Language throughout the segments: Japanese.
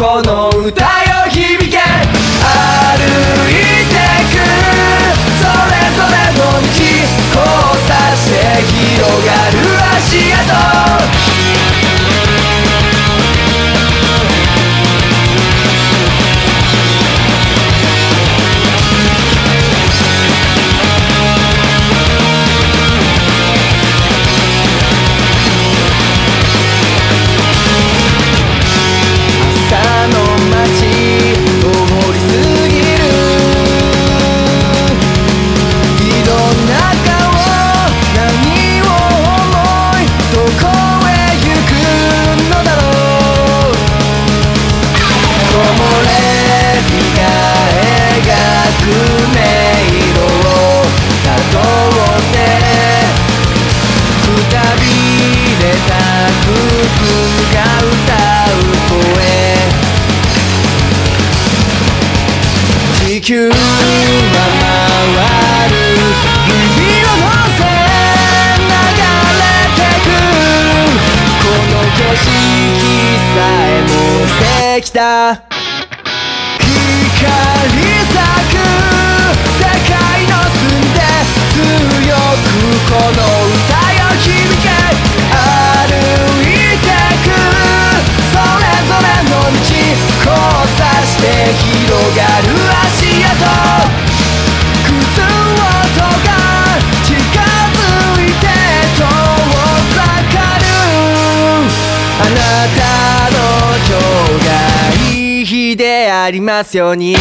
この歌よ響け。歩いてくそれぞれの道、交差して広がる足跡。地球が回る指を乗せ流れてくこの景色さえも石だ。光咲く世界の隅で強くこの歌よ響け。歩いてくそれぞれの道交差して広がる足跡。靴音が近づいて遠ざかる。あなたの今日がいい日でありますように。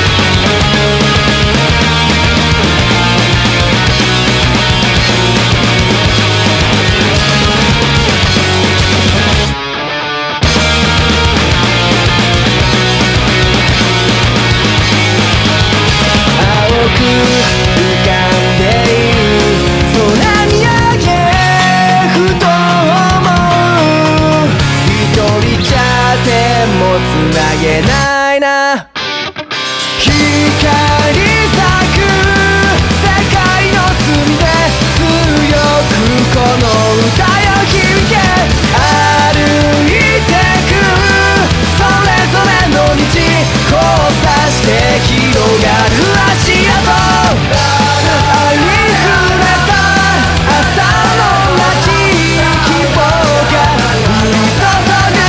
つなげないな。光咲く世界の隅で強くこの歌よ響け。歩いてくそれぞれの道交差して広がる足跡。ありふれた朝の街希望が降り注ぐ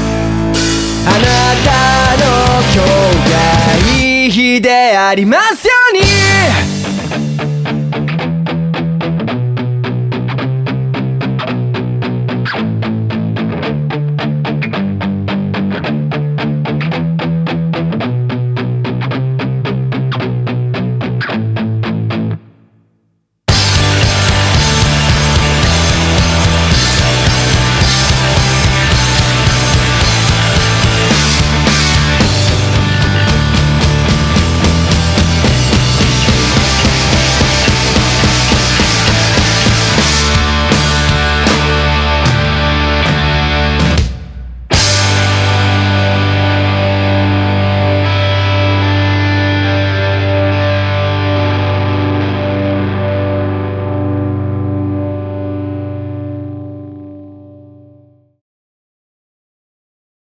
でありますよ。